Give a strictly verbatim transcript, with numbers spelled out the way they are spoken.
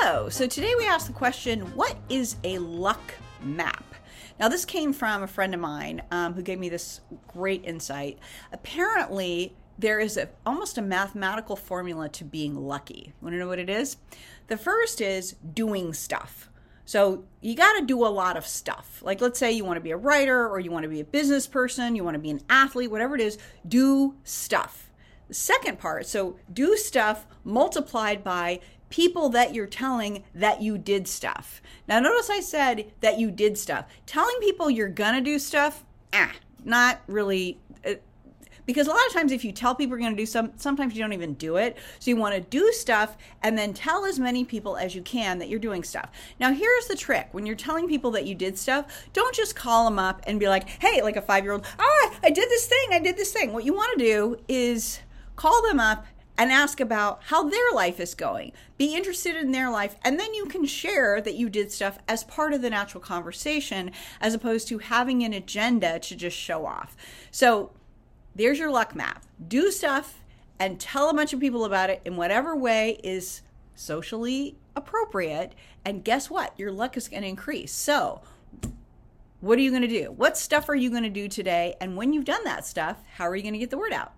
Hello, so today we asked the question, what is a luck map? Now this came from a friend of mine um, who gave me this great insight. Apparently there is a, almost a mathematical formula to being lucky. Want to know what it is? The first is doing stuff. So you got to do a lot of stuff. Like let's say you want to be a writer or you want to be a business person, you want to be an athlete, whatever it is, do stuff. The second part, so do stuff multiplied by people that you're telling that you did stuff. Now notice I said that you did stuff. Telling people you're gonna do stuff, ah, not really, uh, because a lot of times if you tell people you're gonna do some, sometimes you don't even do it. So you wanna do stuff and then tell as many people as you can that you're doing stuff. Now here's the trick. When you're telling people that you did stuff, don't just call them up and be like, hey, like a five-year-old, ah, I did this thing, I did this thing. What you wanna do is call them up and ask about how their life is going. Be interested in their life, and then you can share that you did stuff as part of the natural conversation, as opposed to having an agenda to just show off. So there's your luck map. Do stuff and tell a bunch of people about it in whatever way is socially appropriate, and guess what? Your luck is going to increase. So what are you going to do? What stuff are you going to do today? And when you've done that stuff, how are you going to get the word out?